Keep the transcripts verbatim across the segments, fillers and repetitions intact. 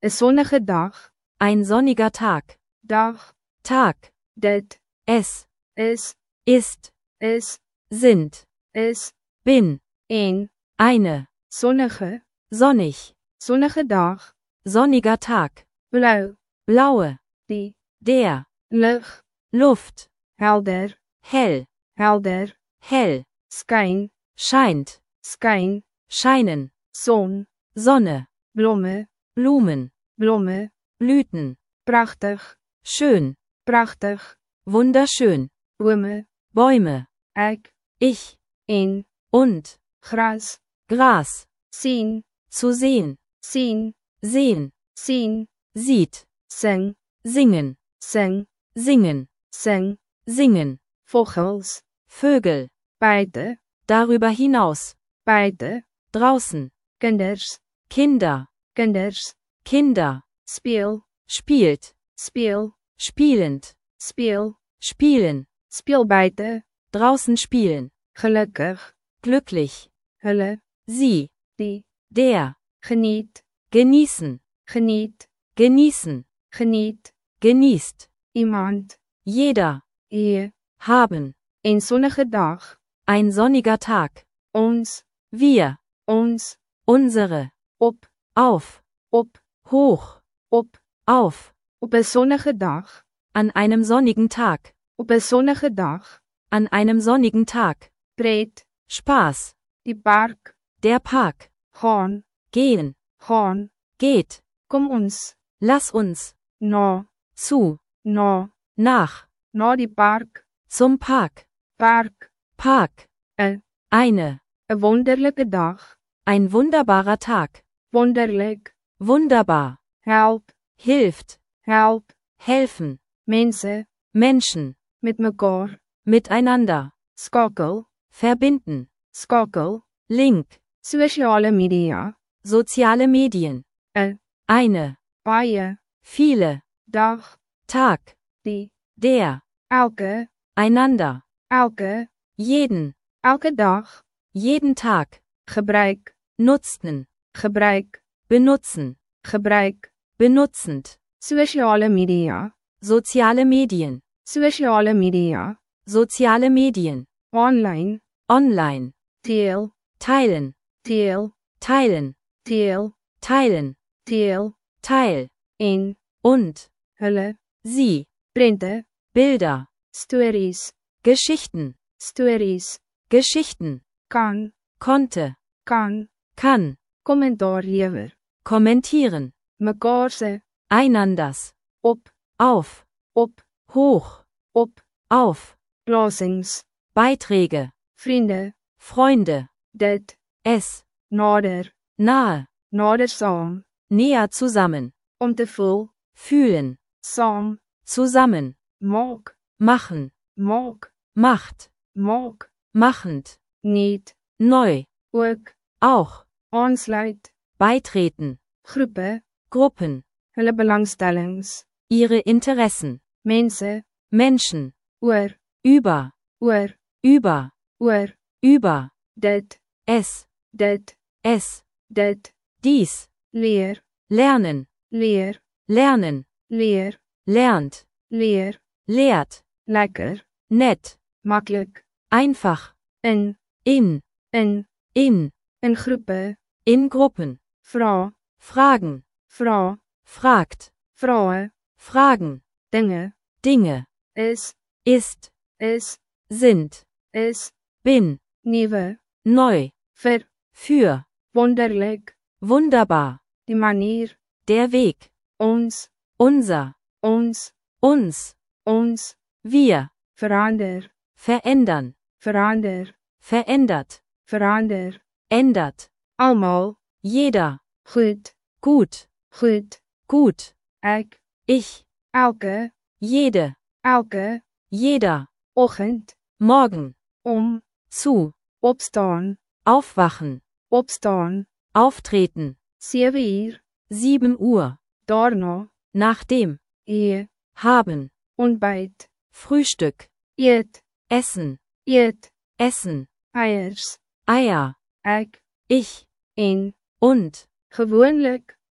'n sonnige dag, ein sonniger Tag, dag, Tag, dit, es, is, ist, is, sind, is, bin, en, eine, sonnige, sonnig, sonnige dag, sonniger Tag, blauw, blaue, die, der, lig, Luft, helder, hell, helder, hell, skyn, scheint, skyn, scheinen, son, Sonne, blomme, Blumen, blomme, Blüten, prachtig, schön, prachtig, wunderschön, bome, Bäume, ek, ich, en, und, gras, Gras, sien, zu sehen, sien, sehen, sien, sieht, sing, singen, sing, singen, sing, singen, vogels, Vögel, buite, darüber hinaus, buite, draußen, kinders, Kinder, kinders, Kinder, speel, spielt, speel, spielend, speel, spielen, speel buite, draußen spielen, gelukkig, glücklich, hulle, sie, die, der, geniet, genießen, geniet, genießen, geniet, genießt, iemand, jeder, je, haben, een sonnige dag, ein sonniger Tag, ons, wir, ons, unsere, op, auf, op, hoch, op, auf, op 'n sonnige dag, an einem sonnigen Tag, op 'n sonnige dag, an einem sonnigen Tag, pret, Spaß, die park, der Park, gaan, gehen, gaan, geht, kom ons, lass uns, na, zu, na, nach, na die park, zum Park, park, Park, 'n, eine, 'n wonderlike dag, ein wunderbarer Tag, wonderlik, wunderbar, help, hilft, help, helfen, mense, Menschen, met mekaar, miteinander, skakel, verbinden, skakel, Link, sosiale media, soziale Medien, 'n, eine, baie, viele, dag, Tag, die, der, elke, einander, elke, jeden, elke dag, jeden Tag, gebruik, nutzten, gebruik, benutzen, gebruik, benutzend, sosiale media, soziale Medien, sosiale media, soziale Medien, online, online, deel, teilen, deel, teilen, deel, teilen, deel, teil, en, und, hulle, sie, prente, Bilder, stories, Geschichten, stories, Geschichten, kan, konnte, kan, kann, kommentaar lewer, kommentieren, mekaar se, einanders, op, auf, op, hoch, op, auf, plasings, Beiträge, vriende, Freunde, dit, es, nader, nahe, nader saam, näher zusammen, om te voel, fühlen, saam, zusammen, maak, machen, maak, macht, maak, machend, niet, neu, ook, auch, aansluit, beitreten, groepe, Gruppen, hulle belangstellings, ihre Interessen, mense, Menschen, oor, über, oor, über, oor, über, dit, es, dit, es, dit, dies, leer, lernen, leer, lernen, leer, lernt, leer, lehrt, lekker, nett, maklik, einfach, in, in, in, in, in groepe, in Gruppen, vra, fragen, vra, fragt, vrae, fragen, dinge, Dinge, is, ist, is, sind, is, bin, nieuwe, neu, vir, für, wonderlik, wunderbar, die manier, der Weg, ons, unser, ons, uns, ons, wir, verander, verändern, verander, verändert, verander, ändert, almal, jeder, goed, gut, goed, gut, ek, ich, elke, jede, elke, jeder, oggend, morgen, om, zu, opstaan, aufwachen, opstaan, auftreten, sewe uur, sieben Uhr, daarna, nachdem, e, haben, ontbyt, Frühstück, eet, essen, eet, essen, eiers, Eier, ek, ich, en, und, gewoonlik,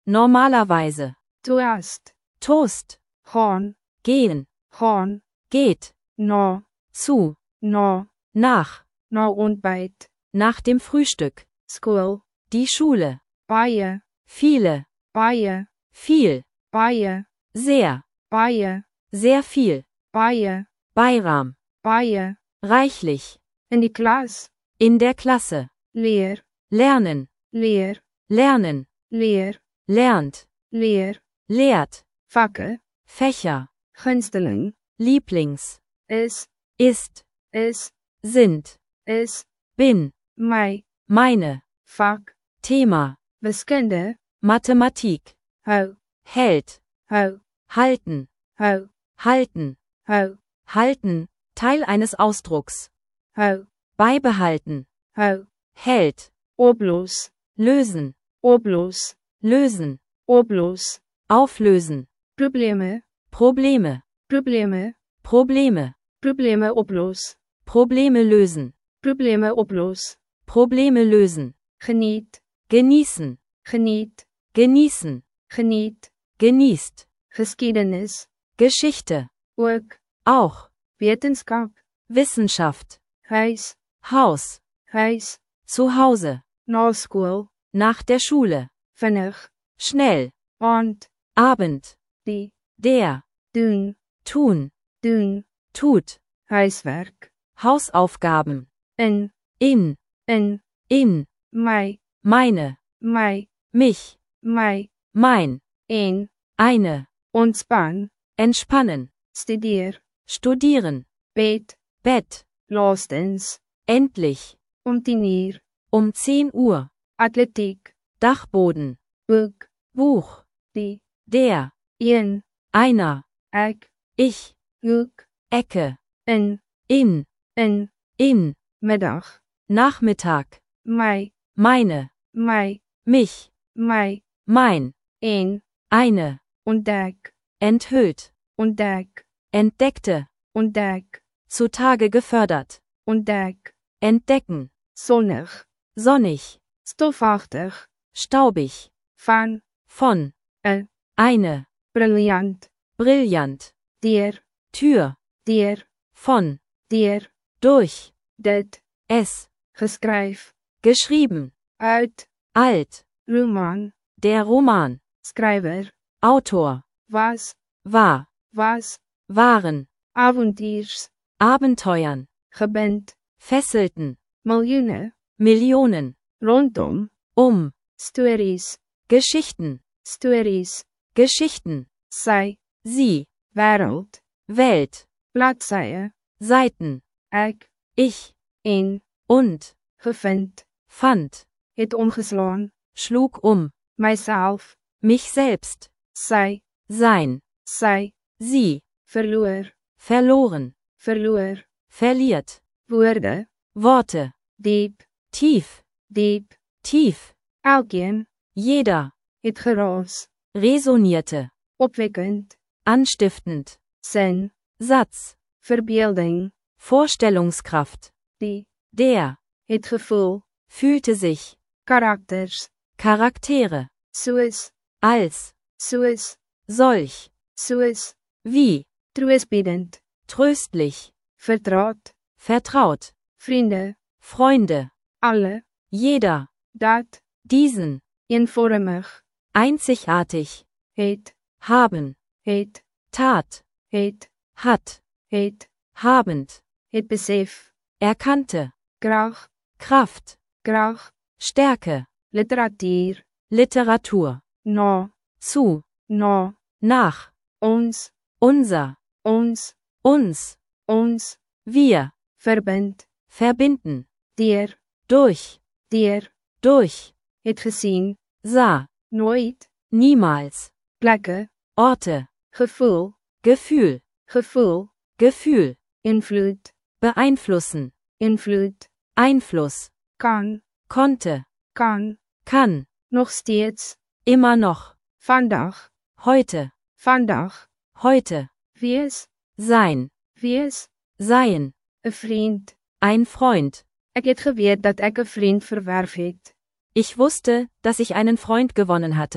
Normalerweise. Toast. Toast. Gaan. Gehen. Gaan. Geht. Na. Zu. Na. Nach. Na ontbijt. Nach dem Frühstück. School. Die Schule. Baie. Viele. Baie. Viel. Baie. Sehr. Baie. Sehr viel. Baie. Beiram. Baie. Reichlich. In die klas. In der Klasse. Leer. Lernen. Leer. Lernen. Leer. Lernt. Leer. Lehrt. Vakke. Fächer. Gunsteling. Lieblings. Is. Ist. Is. Sind. Is. Bin. My. Meine. Vak. Thema. Wiskunde. Mathematik. Hou. Hält. Hou. Halten. Hou. Halten. Hou. Halten. Teil eines Ausdrucks. Hou. Beibehalten. Hou. Hält. Oplos. Lösen. Oplos. Lösen. Oplos. Auflösen. Probleme. Probleme. Probleme. Probleme. Probleme oplos. Probleme lösen. Probleme oplos. Probleme lösen. Geniet. Genießen. Geniet. Genießen. Geniet. Genießt. Geschiedenis. Geschichte. Ook. Auch. Wetenskap. Wissenschaft. Huis. Haus. Huis. Zu Hause. Na school. Nach der Schule. Vinnig. Schnell. Aand. Abend. Die. Der. Doen. Tun. Doen. Tut. Huiswerk. Hausaufgaben. In. In. In. In. My. Meine. My. Mich. My. Mein. En. Eine. Ontspan. Entspannen. Studeer. Studieren. Bed. Bett. Laastens. Endlich. Om tien uur. Um zehn Uhr. Atletiek. Dachboden. Boek. Buch. Die. Der. Een. Einer. Ek. Ich. Hoek. Ecke. In. In. In. In. Middag. Nachmittag. My. Meine. My. Mich. My. Mein. En. Eine. Ontdek. Enthüllt. Ontdek. Entdeckte. Ontdek. Zutage gefördert. Ontdek. Entdecken. Zonnig. Sonnig. Stofachtig. Staubig. Van. Von. Een. Eine. Brilliant. Brillant. Deur. Tür. Deur. Von. Deur. Durch. Dit. Es. Geskryf. Geschrieben. Uit. Alt. Roman. Der Roman. Skrywer. Autor. Was. War. Was. Waren. Avontuurs. Abenteuern. Gebind. Fesselten. Miljoene. Millionen. Rondom. Um. Stories. Geschichten. Stories. Geschichten. Sy. Sie. Wêreld. Welt. Bladsye. Seiten. Ek. Ich. En. Und. Gevind. Fand. Het omgeslaan. Schlug um. Myself. Mich selbst. Sy. Sein. Sy. Sie. Verloor. Verloren. Verloor. Verliert. Woorde. Worte. Diep. Tief. Diep. Tief. Elkeen. Jeder. Het geraas. Resonierte. Opwekkend. Anstiftend. Sin. Satz. Verbeelding. Vorstellungskraft. Die. Der. Het gevoel. Fühlte sich. Karakters. Charaktere. Soos. Als. Soos. Solch. Soos. Wie. Troostbiedend. Tröstlich. Vertraut. Vertraut. Vriende. Freunde. Alle. Jeder. Dat. Diesen. Eenvormig. Einzigartig. Het. Haben. Het. Tat. Het. Hat. Het. Habend. Het besef. Erkannte. Krag. Kraft. Krag. Stärke. Literatuur. Literatur. Na. Zu. Na. Nach. Ons. Unser. Ons. Uns. Ons. Wir. Verbind. Verbinden. Deur. Durch. Deur. Durch. Het gesien. Sah. Nooit. Niemals. Plekke. Orte. Gevoel. Gefühl. Gevoel. Gefühl. Invloed. Beeinflussen. Invloed. Einfluss. Kan. Konnte. Kan. Kann. Nog steeds. Immer noch. Vandag. Heute. Vandag. Heute. Wees. Sein. Wees. Sein. 'n Vriend. Ein Freund. Ek het geweet dat ek 'n vriend verwerf het. Ich wusste, dass ich einen Freund gewonnen hatte.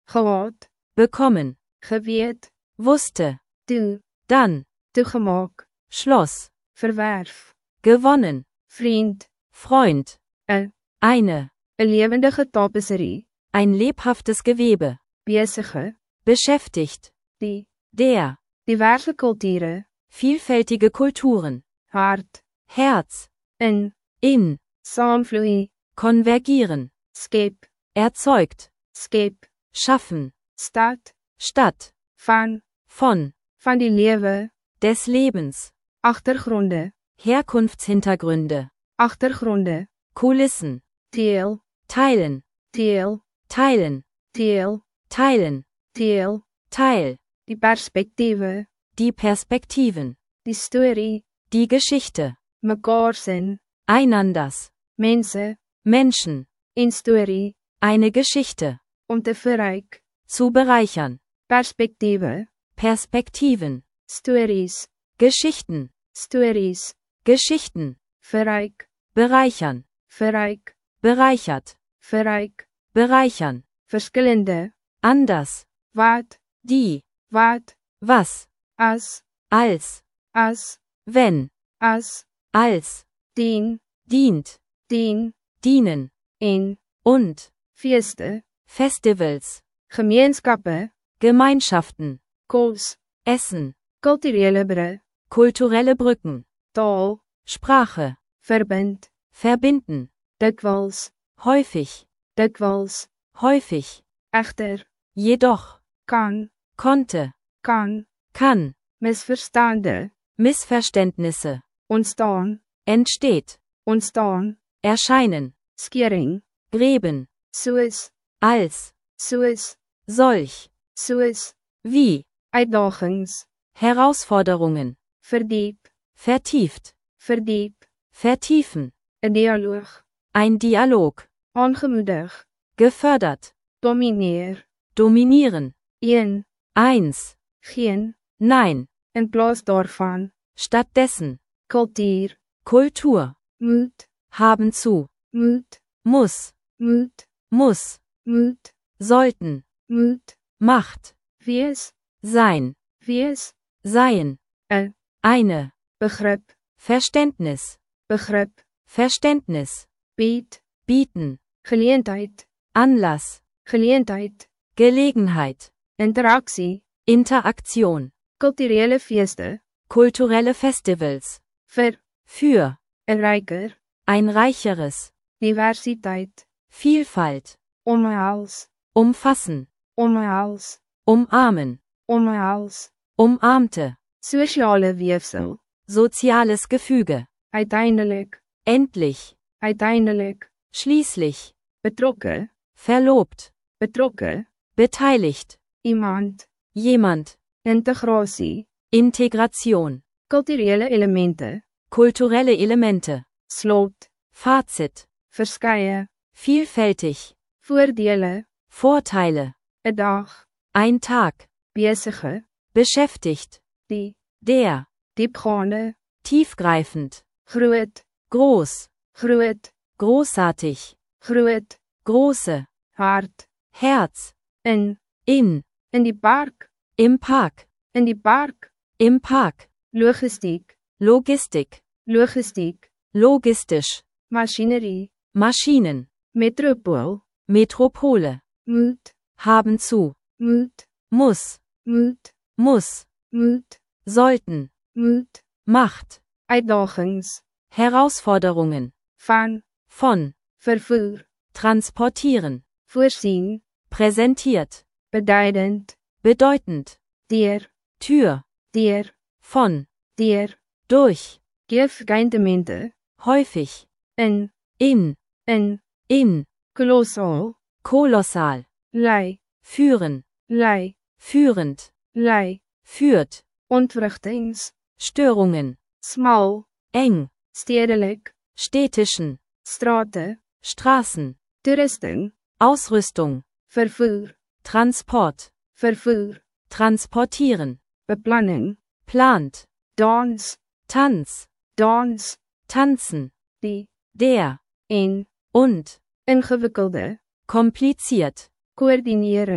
gehad, bekommen, geweet, wusste, toe, dann, toegemaak, Schloss, verwerf, gewonnen, vriend, Freund, een, eine, een levendige tapisserie, ein lebhaftes Gewebe, besige, beschäftigt, die, der, diverse culture, vielfältige Kulturen, hart, Herz, in, in, saamvloei, konvergieren, skep, erzeugt, skep, schaffen, stad, statt, van, von, van die lewe, des Lebens, achtergronde, Herkunftshintergründe, achtergronde, Kulissen, deel, teilen, deel, teilen, deel, teilen, deel, Teil, die perspektiewe, die Perspektiven, die storie, die Geschichte, mekaar sien, einanders, mense, Menschen, en storie, eine Geschichte, om te verryk, zu bereichern, perspektiewe, Perspektiven, stories, Geschichten, stories, Geschichten, verryk, bereichern, verryk, bereichert, verryk, bereichern, verskillende, anders, wat, die, wat, was, as, als, as, wenn, as, als, dien, dient, dien, dienen, en, und, feeste, Festivals, gemeenskappe, Gemeinschaften, kos, Essen, kulturele bre, kulturelle Brücken, taal, Sprache, verbind, verbinden, dikwels, häufig, dikwels, häufig, egter, jedoch, kan, konnte, kan, kann, misverstande, Missverständnisse, ontstaan, entsteht, ontstaan, erscheinen, skering, Gräben, soos, als, soos, solch, soos, wie, uitdagings, Herausforderungen, verdiep, vertieft, verdiep, vertiefen, 'n dialoog, ein Dialog, aangemoedig, gefördert, domineer, dominieren, een, eins, geen, nein, in plaas daarvan, stattdessen, kultuur, Kultur, moet, haben zu, moet, muss, moet, muss, moet, sollten, moet, Macht, wees, sein, wees, seien, 'n, eine, begrip, Verständnis, begrip, Verständnis, bied, bieten, geleentheid, Anlass, geleentheid, Gelegenheit, interaksie, Interaktion, kulturele feeste, kulturelle Festivals, vir, für, 'n ryker, ein reicheres, diversiteit, Vielfalt, omhels, umfassen, omhels, umarmen, omhels, umarmte, sosiale weefsel, soziales Gefüge, uiteindelik, endlich, uiteindelik, schließlich, betrokke, verlobt, betrokke, beteiligt, iemand, jemand, integrasie, Integration, kulturele elemente, kulturelle Elemente, slot, Fazit, verskeie, vielfältig, voordele, Vorteile, 'n dag, ein Tag, besige, beschäftigt, die, der, diepgaande, tiefgreifend, groot, groß, groot, großartig, groot, große, hart, Herz, in, in, in die park, im Park, in die park, im Park, logistiek, Logistik, logistiek, logistisch, masjinerie, Maschinen, metropool, Metropole, moet, haben zu, moet, muss, moet, muss, moet, sollten, moet, Macht, uitdagings, Herausforderungen, van, von, vervoer, transportieren, voorsien, präsentiert, beduidend, bedeutend, deur, Tür, deur, von, deur, durch, geef geindemente, häufig, in, in, in, in, kolossaal, kolossal, lei, führen, lei, führend, lei, führt, ontwrigtings, Störungen, smal, eng, stedelik, städtischen, strate, Straßen, toerusting, Ausrüstung, vervoer, Transport, vervoer, transportieren, beplanning, plant, dans, Tanz, dans, tanzen, die, der, en, und, ingewikkelde, kompliziert, koördinering,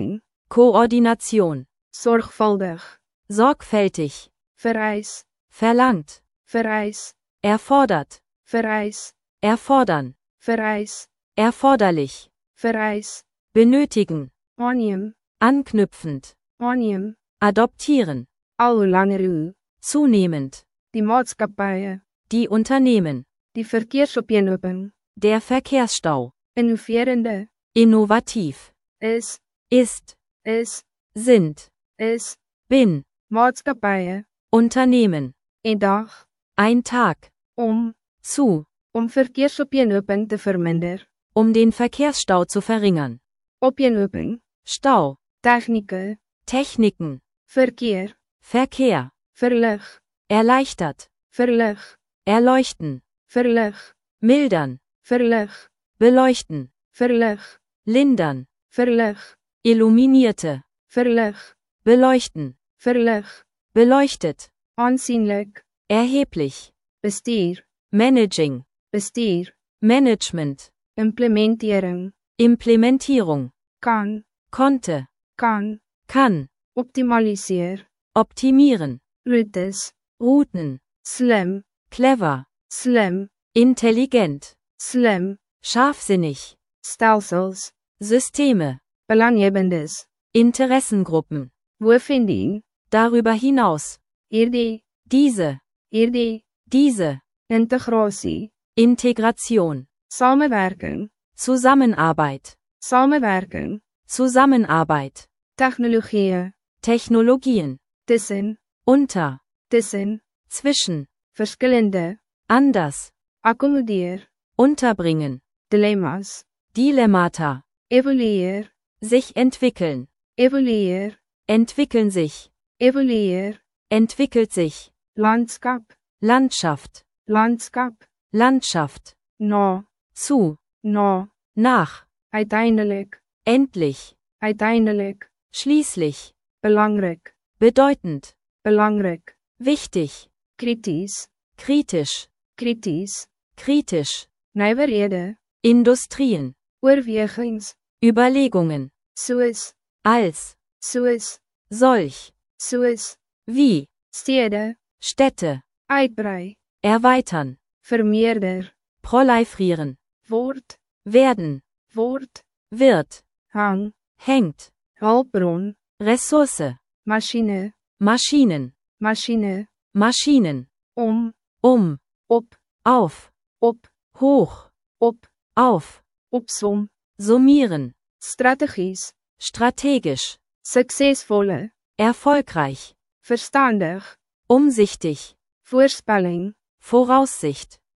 Koordination, sorgvuldig, sorgfältig, vereis, verlangt, vereis, erfordert, vereis, erfordern, vereis, erforderlich, vereis, benötigen, aanneem, anknüpfend, aanneem, adoptieren, al hoe langer hoe, zunehmend, die maatskappye, die Unternehmen, die verkeersopeenhoping, der Verkehrsstau, innoverende, innovativ, is, ist, is, sind, is, bin, maatskappye, Unternehmen, en dag, ein Tag, om, zu, om verkeersopeenhoping te verminder, um den Verkehrsstau zu verringern, opeenhoping, Stau, technieke, Techniken, verkeer, Verkehr, verlig, erleichtert, verlig, erleuchten, verlig, mildern, verlig, beleuchten, verlig, lindern, verlig, illuminierte, verlig, beleuchten, verlig, beleuchtet, aansienlik, erheblich, bestuur, Managing, bestuur, Management, implementering, Implementierung, kan, konnte, kan, kann, optimaliseer, optimieren, routes, Routen, slim, clever, slim, intelligent, slim, scharfsinnig, stelsels, Systeme, belanghebbendes, Interessengruppen, bovendien, darüber hinaus, hierdie, diese, hierdie, diese, integrasie, Integration, samenwerking, Zusammenarbeit, samenwerking, Zusammenarbeit, tegnologieë, Technologien, tussen, unter, tussen, zwischen, verskillende, anders, akkommodeer, unterbringen, dilemma's, Dilemmata, evolueer, sich entwickeln, evolueer, entwickeln sich, evolueer, entwickelt sich, landskap, Landschaft, landskap, Landschaft, na, zu, na, nach, uiteindelik, endlich, uiteindelik, schließlich, belangrik, bedeutend, belangrik, wichtig, krities, kritisch, krities, kritisch, nywerhede, Industrien, oorwegings, Überlegungen, soos, als, soos, solch, soos, wie, stede, Städte, uitbrei, erweitern, vermeerder, proliferieren, word, werden, word, wird, hang, hängt, hulpbron, Ressource, machine, Maschinen, machine, Maschinen, om, um, op, auf, op, hoch, op, auf, opsom, summieren, strategies, strategisch, suksesvolle, erfolgreich, verstandig, umsichtig, voorspelling, Voraussicht,